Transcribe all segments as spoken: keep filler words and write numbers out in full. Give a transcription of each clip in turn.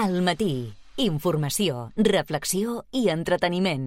Al matí, informació, reflexió i entreteniment.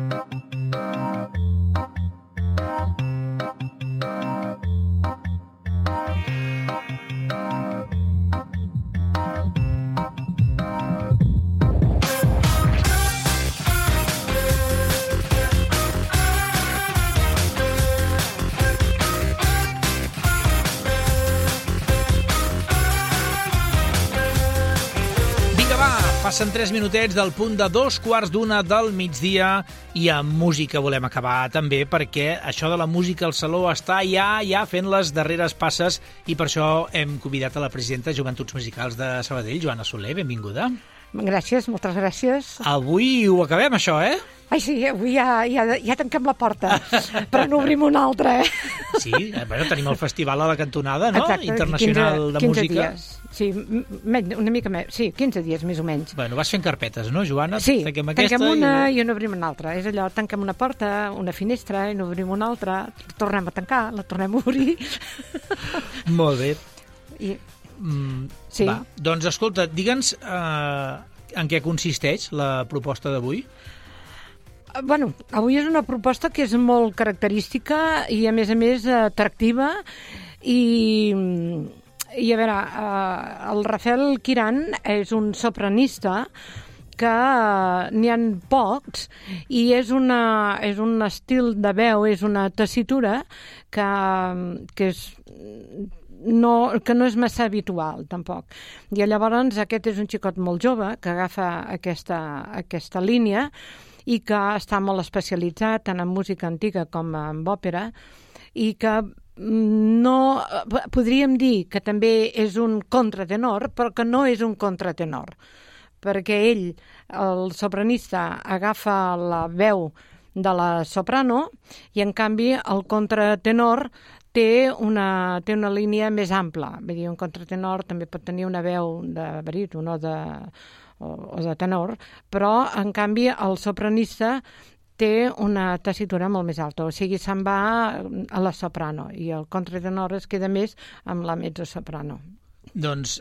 Passen tres minutets del punt de dos quarts d'una del migdia i amb música volem acabar també perquè això de la música al saló està ja ja fent les darreres passes i per això hem convidat a la presidenta de Joventuts Musicals de Sabadell, Joana Soler, benvinguda. Gràcies, moltes gràcies. Avui ho acabem, això, eh? Ai, sí, avui ja, ja, ja tanquem la porta, però n'obrim una altra, eh? Sí, bueno, tenim el festival a la cantonada, no? Exacte, Internacional quinze, de quinze Música. Dies. Sí, menys, una mica més, sí, quinze dies més o menys. Bueno, vas fent carpetes, no, Joana? Sí, tanquem, tanquem una i... i n'obrim una altra. És allò, tanquem una porta, una finestra, i n'obrim una altra, tornem a tancar, la tornem a obrir. Molt bé. I... Mm, sí. Va, doncs escolta, digue'ns eh, en què consisteix la proposta d'avui? Bueno, avui és una proposta que és molt característica i, a més a més, atractiva i... I a veure, eh, el Rafael Quiran és un sopranista que eh, n'hi ha pocs i és, una, és un estil de veu, és una tessitura que, que, és, no, que no és massa habitual, tampoc. I llavors aquest és un xicot molt jove que agafa aquesta, aquesta línia i que està molt especialitzat tant en música antiga com en òpera i que no, podríem dir que també és un contratenor, però que no és un contratenor, perquè ell, el sopranista, agafa la veu de la soprano i, en canvi, el contratenor té una, té una línia més ampla. Vull dir, un contratenor també pot tenir una veu de baríton o de, o, o de tenor, però, en canvi, el sopranista té una tessitura molt més alta, o sigui, se'n va a la soprano, i el contratenor es queda més amb la mezzosoprano. Doncs,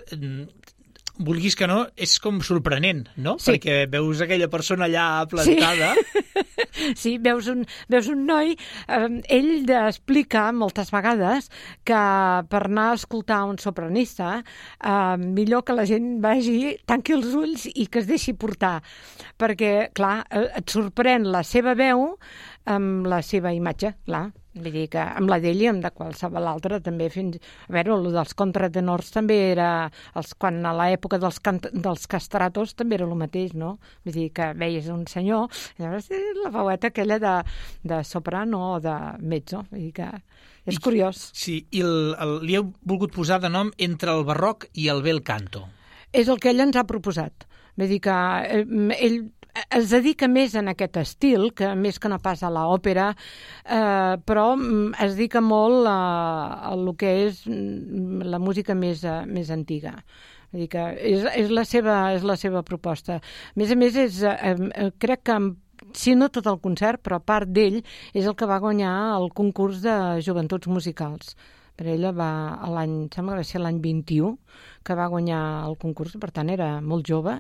vulguis que no, és com sorprenent, no? Sí. Perquè veus aquella persona allà plantada... Sí. Sí, veus un, veus un noi, eh, ell explica moltes vegades que per anar a escoltar un sopranista eh, millor que la gent vagi, tanqui els ulls i que es deixi portar, perquè, clar, et sorprèn la seva veu amb la seva imatge, clar. Vull dir que amb la d'ell i amb de qualsevol altra també fins... A veure, el dels contratenors també era... Els, quan a l'època dels, cant, dels castratos també era el mateix, no? Vull dir que veies un senyor, llavors la veueta aquella de, de soprano o de mezzo. Vull dir que és I, curiós. Sí, i el, el, li heu volgut posar de nom Entre el barroc i el bel canto. És el que ell ens ha proposat. Vull dir que eh, ell... es dedica més en aquest estil, que més que no pas a l'òpera, eh, però es dedica molt a, a el que és la música més, més antiga. Vull dir que és, és, la seva, és la seva proposta. A més a més, és, eh, crec que, si no tot el concert, però a part d'ell, és el que va guanyar el concurs de Joventuts Musicals. Per ella va a l'any, sembla que va ser l'any vint-i-u, que va guanyar el concurs, per tant era molt jove,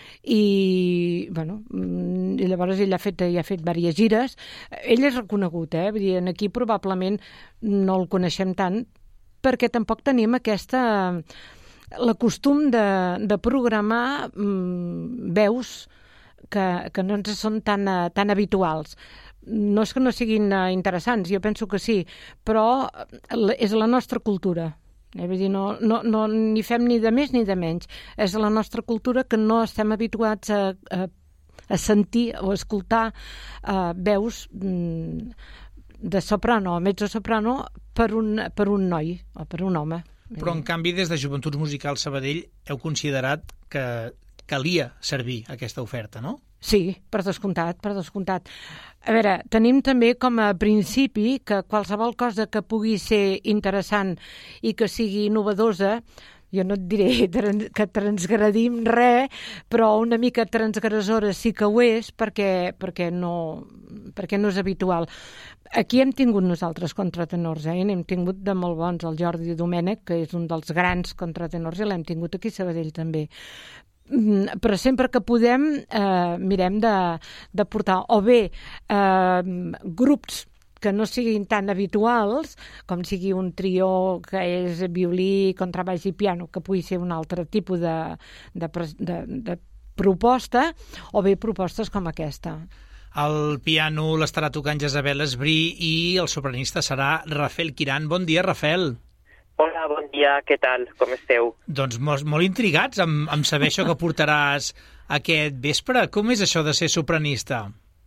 i, bueno, i llavors ell ha fet, ell ha fet diverses gires. Ell és reconegut, eh? Vull dir, aquí probablement no el coneixem tant, perquè tampoc tenim aquesta... l'acostum de, de programar mm, veus que, que no ens són tan, tan habituals. No és que no siguin interessants, jo penso que sí, però és la nostra cultura. Eh? Vull dir, no, no, no ni fem ni de més ni de menys. És la nostra cultura que no estem habituats a, a, a sentir o a escoltar uh, veus mm, de soprano o mezzosoprano per un, per un noi o per un home. Però, en canvi, des de Joventuts Musicals Sabadell heu considerat que calia servir aquesta oferta, no? Sí, per descomptat, per descomptat. A veure, tenim també com a principi que qualsevol cosa que pugui ser interessant i que sigui innovadosa, jo no et diré que transgredim res, però una mica transgressora sí que ho és perquè, perquè, no, perquè no és habitual. Aquí hem tingut nosaltres contratenors, eh? N'hem tingut de molt bons, el Jordi Domènech, que és un dels grans contratenors, i l'hem tingut aquí a Sabadell també. però sempre que podem eh, mirem de, de portar o bé eh, grups que no siguin tan habituals, com sigui un trio que és violí, contrabaix i piano, que pugui ser un altre tipus de, de, de, de proposta, o bé propostes com aquesta. El piano l'estarà tocant Jezabel Esbrí i el sopranista serà Rafael Quiran. Bon dia, Rafael. Hola, bon dia, què tal? Com esteu? Doncs molt, molt intrigats amb, amb saber això que portaràs aquest vespre. Com és això de ser sopranista?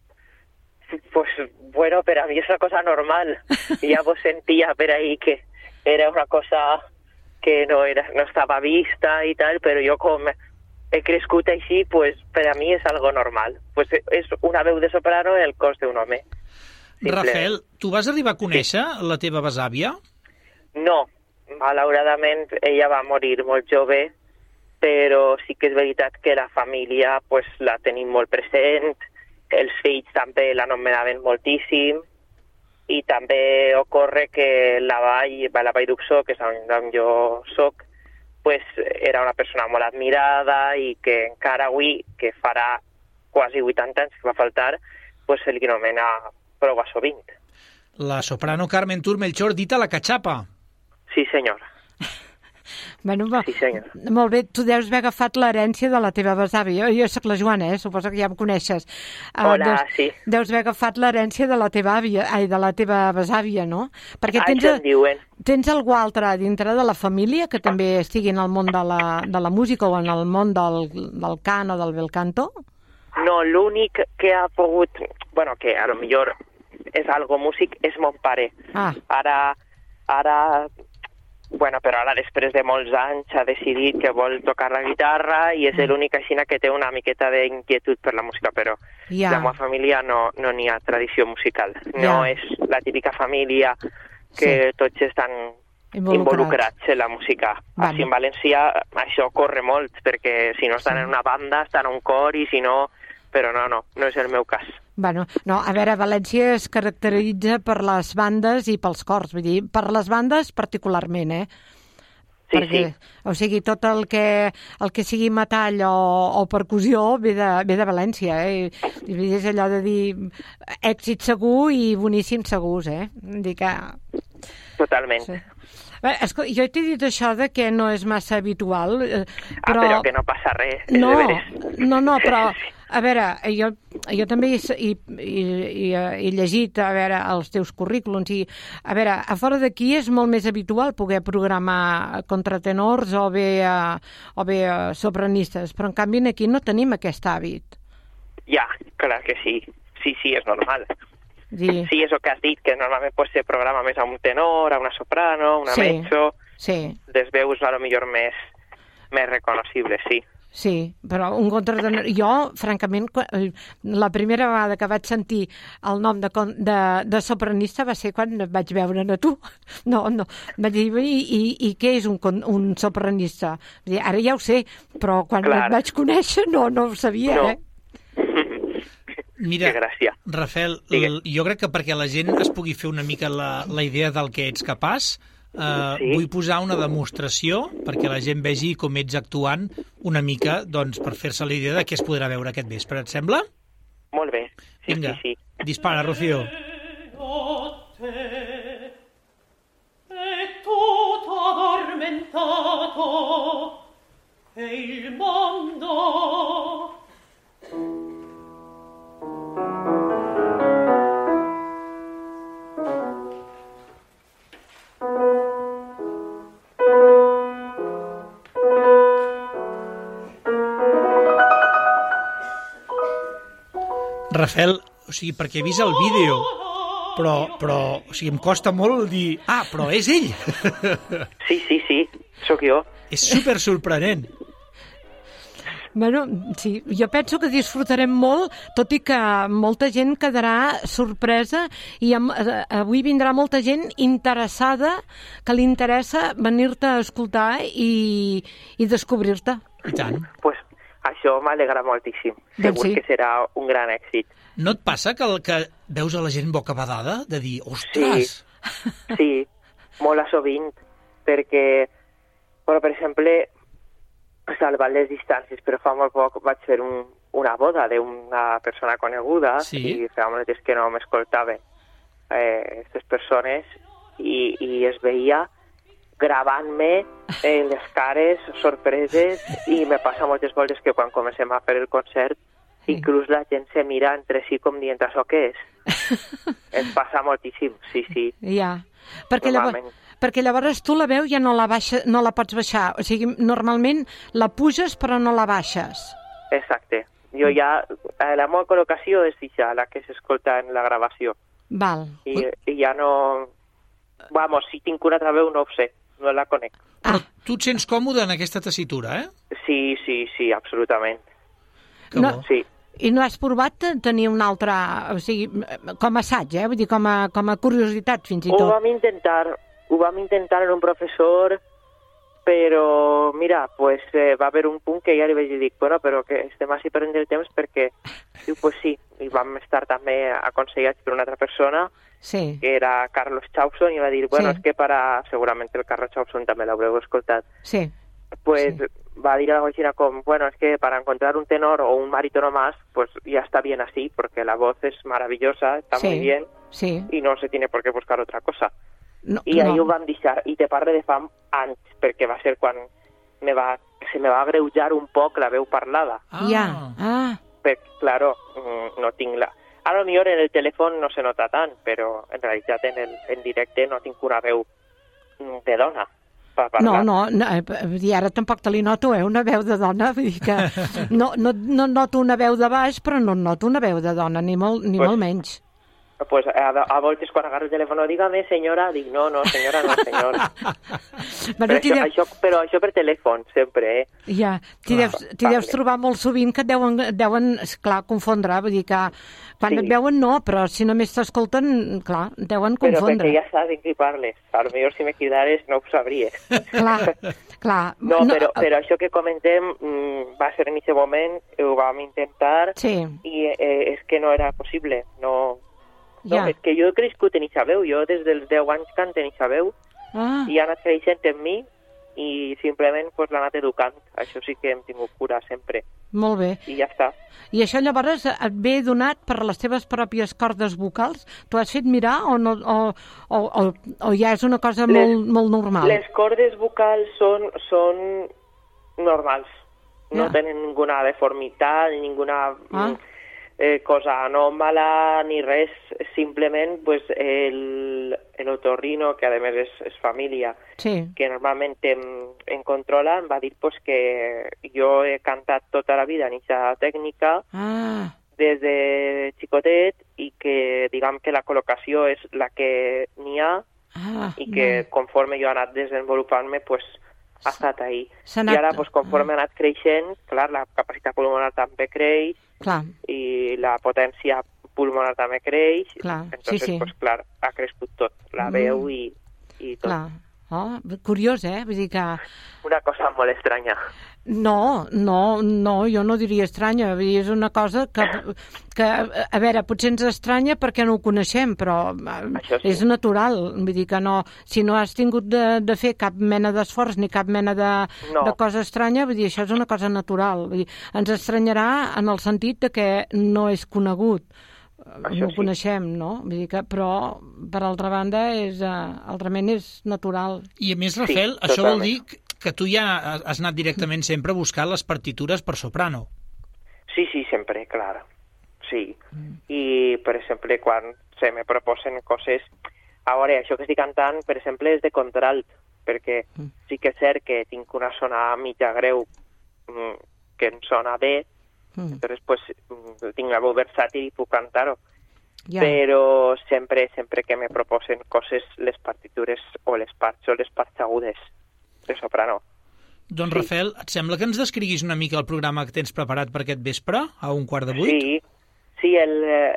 Pues, bueno, per a mi és una cosa normal. Ja vos sentia per ahí que era una cosa que no, era, no estava vista i tal, però jo com he crescut així, pues, per a mi és algo normal. Pues, és una veu de soprano en el cos d'un home. Simple. Rafael, tu vas arribar a conèixer sí. la teva besàvia? No, malauradament ella va morir molt jove, però sí que és veritat que la família pues, la tenim molt present, els fills també l'anomenaven moltíssim, i també ocorre que la vall, la vall d'Uxó, que és on, on jo soc, pues, era una persona molt admirada i que encara avui, que farà quasi vuitanta anys que va faltar, pues, se li anomena prou sovint. La soprano Carmen Tur Melchor, dita la cachapa. Sí, senyor. Bueno, va, sí, senyor. Molt bé, tu deus haver agafat l'herència de la teva besàvia. Jo, jo soc la Joana, eh? Suposo que ja em coneixes. Hola, uh, deus, sí. Deus haver agafat l'herència de la teva àvia, ai, de la teva besàvia, no? Perquè tens, Això en diuen. Tens algú altre dintre de la família que també estigui en el món de la, de la música o en el món del, del cant o del bel canto? No, l'únic que ha pogut, bueno, que a lo millor és algo músic, és mon pare. Ah. Ara, ara... Bueno, però ara després de molts anys ha decidit que vol tocar la guitarra i és l'únic aixina que té una miqueta d'inquietud per la música, però ja. La meva família no no n'hi ha tradició musical. No ja. És la típica família que sí. Tots estan involucrats. involucrats en la música. Vale. Així en València això corre molt, perquè si no estan sí. en una banda, estan en un cor i si no... Però no, no, no és el meu cas. Bueno, no, a veure, València es caracteritza per les bandes i pels cors, vull dir, per les bandes particularment, eh? Sí, Perquè, sí. O sigui, tot el que, el que sigui metall o, o percussió ve de, ve de València, eh? I és allò de dir èxit segur i boníssim segurs, eh? Dir que... Totalment. Sí. Bé, escolta, jo t'he dit això de que no és massa habitual, eh, però... Ah, però que no passa res, és no, de veres. No, no, però, a veure, jo, jo també he, he, he, he llegit, a veure, els teus currículums i, a veure, a fora d'aquí és molt més habitual poder programar contratenors o bé, uh, o bé uh, sopranistes, però en canvi aquí no tenim aquest hàbit. Ja, clar que sí. Sí, sí, és normal. Sí, sí és el que has dit, que normalment pues, se programa més a un tenor, a una soprano, una sí, mezzo, sí. Les veus a lo millor més, més reconocibles, sí. Sí, però un contratenor... Jo, francament, la primera vegada que vaig sentir el nom de, de, de sopranista va ser quan et vaig veure a tu. No, no. Vaig dir, i, i, i què és un, un sopranista? Ara ja ho sé, però quan Clar. et vaig conèixer no, no ho sabia, no. eh? Mira, que gràcia. Rafael, l- jo crec que perquè la gent es pugui fer una mica la, la idea del que ets capaç, eh, Sí. vull posar una demostració perquè la gent vegi com ets actuant una mica, doncs, per fer-se la idea de què es podrà veure aquest vespre. Et sembla? Molt bé. Sí, Vinga, sí, sí. dispara, Rocío. È tutto addormentato e il mondo Rafael, o sigui, perquè he vist el vídeo, però, però o sigui, em costa molt dir, ah, però és ell. Sí, sí, sí, sóc jo. És super sorprenent. Bueno, sí, jo penso que disfrutarem molt, tot i que molta gent quedarà sorpresa i amb, eh, avui vindrà molta gent interessada, que li interessa venir-te a escoltar i, i descobrir-te. I tant. Pues això m'alegra moltíssim. Doncs Segur sí. que serà un gran èxit. No et passa que, el, que veus a la gent bocabadada de dir, ostres... Sí, sí, molt a sovint, perquè, bueno, per exemple, salvant les distàncies, però fa molt poc vaig fer un, una boda d'una persona coneguda sí. i feia molt temps que no m'escoltaven aquestes eh, persones i, i es veia gravant-me eh, les cares sorpreses i me passa moltes voltes que quan comencem a fer el concert sí. inclús la gent se mira entre si com dient això què és? Ens passa moltíssim, sí, sí. Ja, perquè llavors, perquè llavors tu la veu ja no la, baixa, no la pots baixar, o sigui, normalment la puges però no la baixes. Exacte, jo ja, la meva col·locació és ja la que s'escolta en la gravació. Val. I, i ja no... Vamos, si tinc una altra veu no ho sé, no la conec. Però ah. tu et sents còmode en aquesta tessitura, eh? Sí, sí, sí, absolutament. Que no, bo. Sí. I no has provat tenir una altra... O sigui, com a assaig, eh? Vull dir, com a, com a curiositat, fins i tot. Ho vam intentar, ho vam intentar en un professor, però, mira, pues, eh, va haver un punt que ja li vaig dir, bueno, però que estem així perdent el temps perquè, diu, pues sí, i vam estar també aconsellats per una altra persona, sí. que era Carlos Chauson, i va dir, bueno, sí. és que para... Segurament el Carlos Chauson també l'haureu escoltat. Sí. Pues sí. va dir algo así como, bueno, es que para encontrar un tenor o un barítono más, pues ya está bien así, porque la voz es maravillosa, está sí. muy bien, sí. y no se tiene por qué buscar otra cosa. No, I no. ahir ho vam deixar, i te parle de fa anys, perquè va ser quan me va, se me va greujar un poc la veu parlada. Ah. Ja, ah. Perquè, claro, no tinc la... A lo millor en el telèfon no se nota tant, però en realitat en, el, en directe no tinc una veu de dona. No, no, no, i ara tampoc te li noto, eh, una veu de dona, vull dir que no, no, no noto una veu de baix, però no noto una veu de dona, ni molt, ni pues, molt menys. Pues a, a voltes quan agarro el telèfon, dígame senyora, dic no, no, senyora, no, senyora. però, això, deus... això, però això per telèfon, sempre, eh? Ja, t'hi deus, deus trobar molt sovint que et deuen, deuen esclar, confondre, vull dir que quan sí. et veuen no, però si només t'escolten, clar, deuen confondre. Però perquè ja saben qui parles, a lo millor si me cridares no ho sabries. Clar, clar. No, no però, però això que comentem mm, va ser en aquest moment, ho vam intentar sí. i eh, és que no era possible, no... No, ja. és que jo he crescut en eixa veu, jo des dels deu anys canto en eixa veu ah. i ha anat creixent en mi i simplement pues, l'ha anat educant. Això sí que hem tingut cura sempre. Molt bé. I ja està. I això llavors et ve donat per les teves pròpies cordes vocals? T'ho has fet mirar o, no, o, o, o, o ja és una cosa les, molt, molt normal? Les cordes vocals són, són normals. No ja. tenen ninguna deformitat, ninguna... Ah. Eh, cosa anòmala ni res, simplement pues, el, el otorrino, que a més és, és família, sí. que normalment em, em controla, em va dir pues, que jo he cantat tota la vida en aquesta tècnica ah. des de xicotet i que diguem que la col·locació és la que n'hi ha ah, i que no. conforme jo he anat desenvolupant-me pues, ha estat ahí. Anat... I ara pues, conforme ha anat creixent, clar, la capacitat pulmonar també creix, clar. i la potència pulmonar també creix, clar. entonces, sí, sí. pues clar, ha crescut tot, la veu mm. i, i tot. Clar. Oh, curiós, eh? Vull dir que... Una cosa molt estranya. No, no, no, jo no diria estranya, vull dir, és una cosa que, que, a veure, potser ens estranya perquè no ho coneixem, però sí. és natural, vull dir que no, si no has tingut de, de fer cap mena d'esforç ni cap mena de, no. de cosa estranya, vull dir, això és una cosa natural, vull dir, ens estranyarà en el sentit de que no és conegut. Això no ho sí. coneixem, no? Vull dir que, però, per altra banda, és, uh, altrament és natural. I a més, Rafel, sí, això vol dir que tu ja has anat directament sempre a buscar les partitures per soprano. Sí, sí, sempre, clar. Sí. Mm. I, per exemple, quan se me proposen coses... A veure, això que estic cantant, per exemple, és de contralt, perquè mm. sí que és cert que tinc una zona mitja greu mm, que em sona bé, Mm. Entonces, pues, tinc la veu versàtil i puc cantar-ho. Ja. Però sempre, sempre que me proposen coses, les partitures o les parts o les parts agudes de soprano. Doncs, sí. Rafel, et sembla que ens descriguis una mica el programa que tens preparat per aquest vespre, a un quart de vuit? Sí, sí, el... Eh,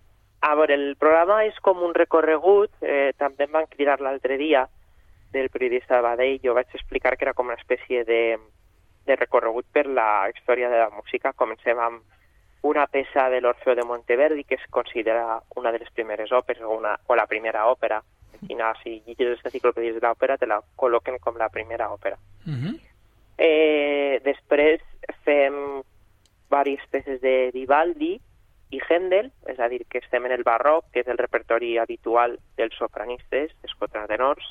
a veure, el programa és com un recorregut, eh, també em van cridar l'altre dia del periodista de Badell, jo vaig explicar que era com una espècie de... de recorregut per la història de la música. Comencem amb una peça de l'Orfeo de Monteverdi, que es considera una de les primeres òperes, o, una, o la primera òpera. Si llegis les enciclopèdies de l'òpera, te la col·loquen com la primera òpera. Uh-huh. Eh, després fem diverses peces de Vivaldi i Händel, és a dir, que estem en el barroc, que és el repertori habitual dels sopranistes, dels contratenors,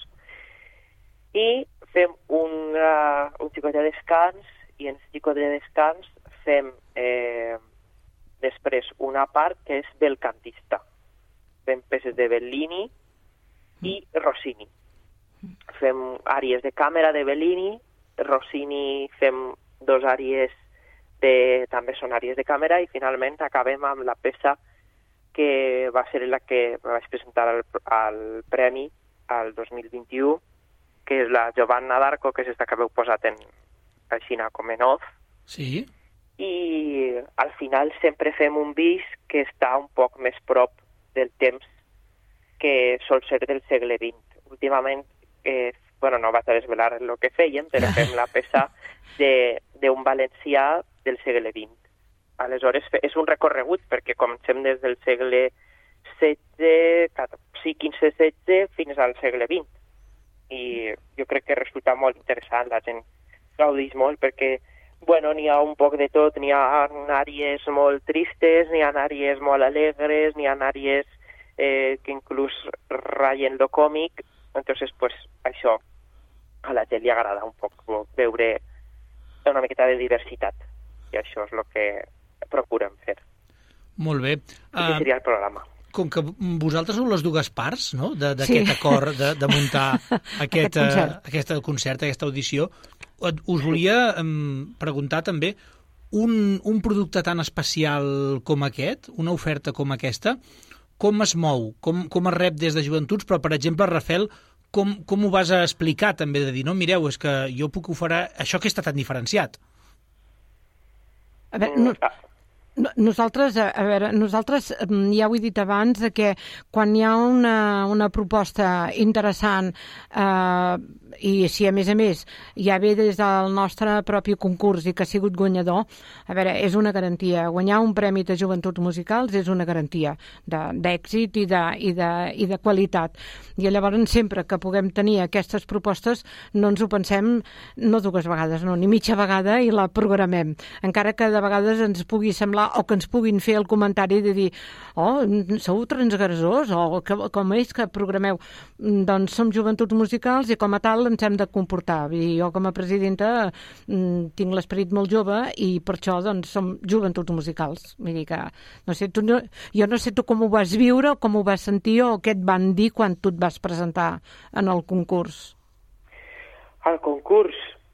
i fem una, un xicot de descans, i en el xicot de descans fem eh, després una part que és del cantista. Fem peces de Bellini i Rossini. Fem àries de càmera de Bellini, Rossini fem dos àries de, també són àries de càmera, i finalment acabem amb la peça que va ser la que vaig presentar al, al Premi al dos mil vint-i-u, que és la Giovanna d'Arco, que és esta que heu posat en Aixina com en off. Sí. I al final sempre fem un bis que està un poc més prop del temps que sol ser del segle vint. Últimament, eh, bueno, no vaig a desvelar el que fèiem, però fem la peça d'un valencià del segle vint. Aleshores, és un recorregut, perquè comencem des del segle setze, sí, quinze setze, fins al segle vint. I jo crec que resulta molt interessant, la gent gaudeix molt, perquè bueno, n'hi ha un poc de tot, n'hi ha àries molt tristes, n'hi ha àries molt alegres, n'hi ha àries eh, que inclús rayen lo còmic, entonces pues això a la gent li agrada un poc veure una miqueta de diversitat, i això és el que procurem fer. Molt bé. Aquest seria el programa. Com que vosaltres sou les dues parts, no?, d'aquest sí. acord de, de muntar aquest, aquest, concert. Uh, aquest concert, aquesta audició, us volia um, preguntar també, un, un producte tan especial com aquest, una oferta com aquesta, com es mou, com, com es rep des de joventuts, però, per exemple, Rafel, com, com ho vas a explicar també, de dir, no, mireu, és que jo puc oferir això que està tan diferenciat? A veure, no... Nosaltres, a veure, nosaltres ja ho he dit abans, que quan hi ha una, una proposta interessant eh, i si a més a més ja ve des del nostre propi concurs i que ha sigut guanyador, a veure, és una garantia. Guanyar un premi de joventuts musicals és una garantia d'èxit i, de, i, de, i de qualitat. I llavors sempre que puguem tenir aquestes propostes no ens ho pensem no dues vegades, no, ni mitja vegada i la programem. Encara que de vegades ens pugui semblar o que ens puguin fer el comentari de dir oh, sou transgressors o que, com és que programeu? Doncs som joventuts musicals i com a tal ens hem de comportar. I jo com a presidenta tinc l'esperit molt jove i per això doncs som joventuts musicals. Vull dir que, no sé, tu no, jo no sé tu com ho vas viure o com ho vas sentir o què et van dir quan tu et vas presentar en el concurs. Al concurs?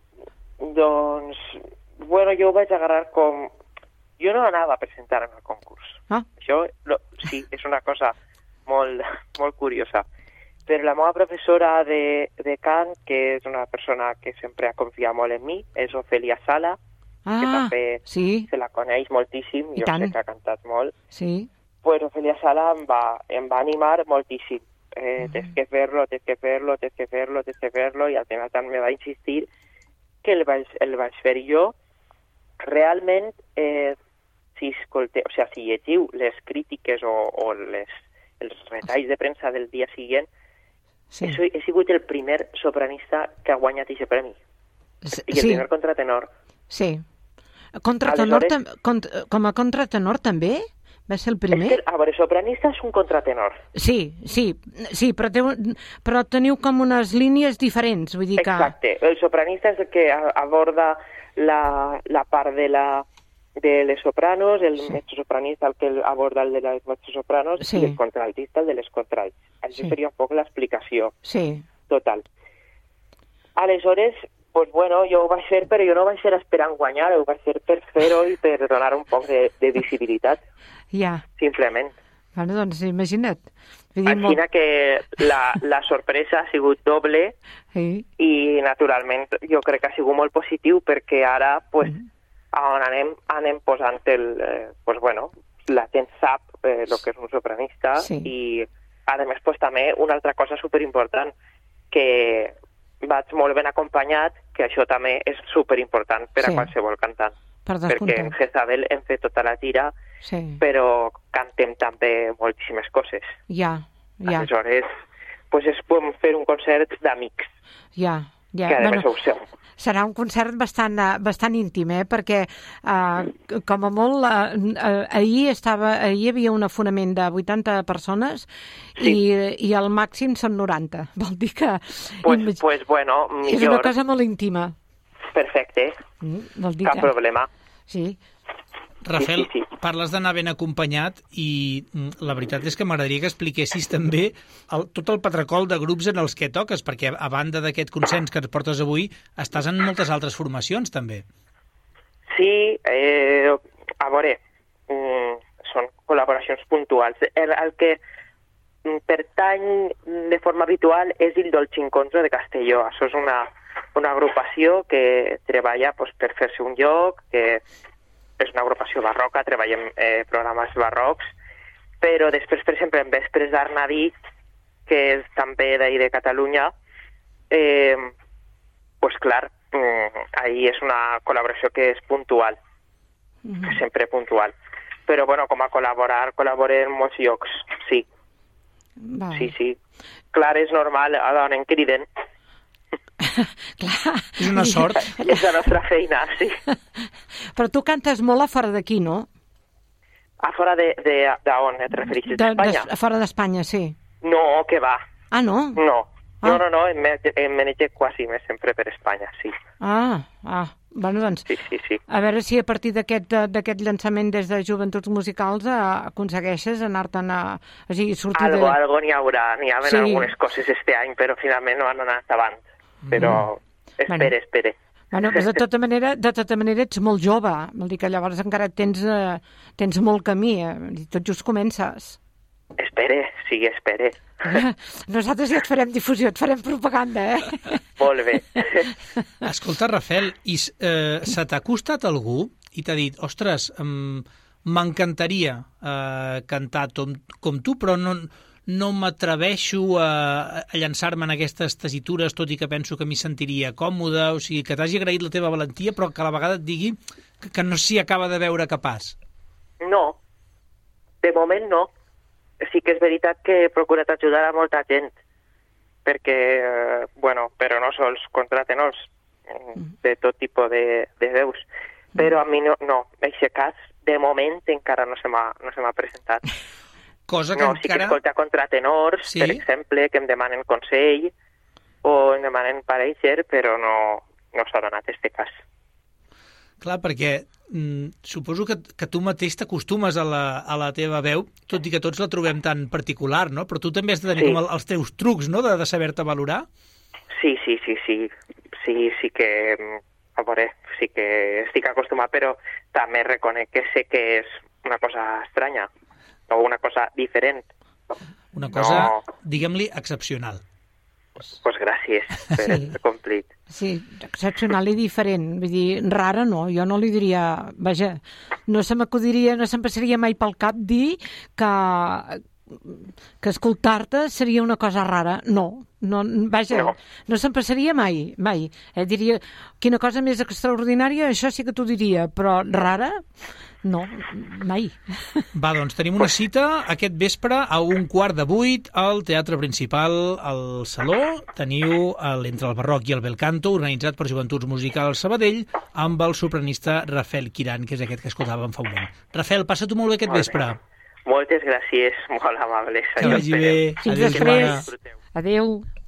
Doncs, bueno, jo ho vaig agarrar com... Jo no anava a presentar-me al concurs. Ah. Això, no, sí, és una cosa molt, molt curiosa. Però la meva professora de, de cant, que és una persona que sempre ha confiat molt en mi, és Ofelia Sala, ah, que també sí. se la coneix moltíssim, I jo tant. sé que ha cantat molt. Sí. Pues Ofelia Sala em va, em va animar moltíssim. Eh, uh-huh. Tens que fer-lo, tens que fer-lo, tens que fer-lo, tens que fer-lo, i al final tant me va insistir que el vaig, el vaig fer jo. Realment, eh, si escolte, o sigui, si llegiu les crítiques o, o les, els retalls de premsa del dia següent, sí. he, he sigut el primer sopranista que ha guanyat aquest premi. Sí. I el primer contratenor. Sí. Contratenor Aleshores, com, com a contratenor també? Va ser el primer? És que, a veure, sopranista és un contratenor. Sí, sí, sí, però, teu, però teniu com unes línies diferents, vull dir que... Exacte. El sopranista és el que aborda la, la part de la de les sopranos, el sí. mezzosopranista el que aborda el de les mezzosopranos sí. i el contraltista el de les contralts. Això sí. seria un poc l'explicació sí. total. Aleshores, pues bueno, jo ho vaig fer, però jo no vaig fer esperant guanyar, ho vaig fer per fer-ho i per donar un poc de, de visibilitat. Ja. Simplement. Bueno, doncs imagina't. Imagina molt... que la, la sorpresa ha sigut doble sí. i naturalment jo crec que ha sigut molt positiu perquè ara, pues, mm. on anem, anem posant el... Eh, pues bueno, la gent sap eh, el que és un sopranista sí. i, a més, pues, també una altra cosa superimportant, que vaig molt ben acompanyat, que això també és superimportant per a sí. qualsevol cantant. Per perquè en Jezabel hem fet tota la tira, sí. però cantem també moltíssimes coses. Ja, ja. Aleshores, pues, es podem fer un concert d'amics. Ja. Ja, que a bueno, més ho sé. serà un concert bastant, eh, bastant íntim, eh? Perquè eh, com a molt eh, eh, ahir, estava, ahir hi havia un afonament de vuitanta persones Sí. i, i el màxim són noranta. Vol dir que Pues, imag- pues bueno, és una millor. cosa molt íntima. Perfecte, Mm, vol dir cap que... problema. Sí. Rafael, Sí, sí, sí. parles d'anar ben acompanyat i mm, la veritat és que m'agradaria que expliquessis també el, tot el patracol de grups en els que toques, perquè a banda d'aquest consens que ens portes avui, estàs en moltes altres formacions, també. Sí, eh, a veure, mm, són col·laboracions puntuals. El, el que mm, pertany de forma habitual és el Dolce Incontro de Castelló. Això és una, una agrupació que treballa pues, per fer-se un lloc, que és una agrupació barroca, treballem eh, programes barrocs, però després, per exemple, en Vespres d'Arnadí, que és també d'ahir de Catalunya, eh, pues clar, mm, ahí és una col·laboració que és puntual, Mm. que és sempre puntual. Però, bueno, com a col·laborar, col·laborem en molts llocs, sí, Vale. sí, sí. Clar, és normal, a l'on en criden. Clar. És una sort. És la nostra feina, sí. Però tu cantes molt a fora d'aquí, no? A fora de, de, de on et refereixes? De, D'Espanya? de, a fora d'Espanya, sí. No, que va. Ah, no? No. Ah. No, no, no, em, me- em menege quasi més sempre per Espanya, sí. Ah, ah. Bueno, doncs, Sí, sí, sí. a veure si a partir d'aquest d'aquest llançament des de Joventuts Musicals eh, aconsegueixes anar-te'n a... O sigui, sortir Algo, de... algo n'hi haurà, n'hi ha Sí. algunes coses este any, però finalment no han anat avant. Però espere, Bueno. espere. Bueno, però de tota manera, de tota manera ets molt jove, vol dir que llavors encara tens, eh, tens molt camí, eh? I tot just comences. Espere, sí, espere. Nosaltres ja et farem difusió, et farem propaganda, eh? Molt bé. Escolta, Rafael, i s- eh, se t'ha costat algú i t'ha dit, ostres, em- m'encantaria eh, cantar com, com tu, però no, no m'atreveixo a, a llançar-me en aquestes tesitures, tot i que penso que m'hi sentiria còmode, o sigui, que t'hagi agraït la teva valentia, però que a la vegada et digui que, que no s'hi acaba de veure capaç. No, de moment no. Sí que és veritat que he procurat ajudar a molta gent, perquè, eh, bueno, però no sols contratenors, de tot tipus de, de veus. Però a mi no, no, aquest cas, de moment, encara no se m'ha no se m'ha presentat. Cosa que No, sí que encara... escolta contratenors, Sí? per exemple, que em demanen consell o em demanen pareixer, però no, no s'ha donat este cas. Clar, perquè mm, suposo que, que tu mateix t'acostumes a, la, a la teva veu, tot i que tots la trobem tan particular, no? Però tu també has de tenir Sí. com el, els teus trucs, no?, de, de saber-te valorar. Sí, sí, sí, sí, sí, sí que, a veure, sí que estic acostumat, però també reconec que sé que és una cosa estranya, o una cosa diferent. Una cosa, No. diguem-li, excepcional. Pues gràcies per Sí. el complit. Sí, excepcional i diferent. Vull dir, rara no, jo no li diria... Vaja, no se m'acudiria, no se'm passaria mai pel cap dir que, que escoltar-te seria una cosa rara. No, no vaja, no, No. no se'm passaria mai, mai. Eh, diria, quina cosa més extraordinària, això sí que t'ho diria, però rara, no, mai. Va, doncs tenim una cita aquest vespre a un quart de vuit al Teatre Principal, al Saló. Teniu el, entre el Barroc i el Bel Canto, organitzat per Joventuts Musicals Sabadell, amb el sopranista Rafael Quiran, que és aquest que escoltàvem fa un moment. Rafael, passa-t'ho molt bé aquest Molt bé. vespre. Moltes gràcies, molt amables. Que vagi bé. Fins Adéu, després. Joana. Disfruteu. Adéu.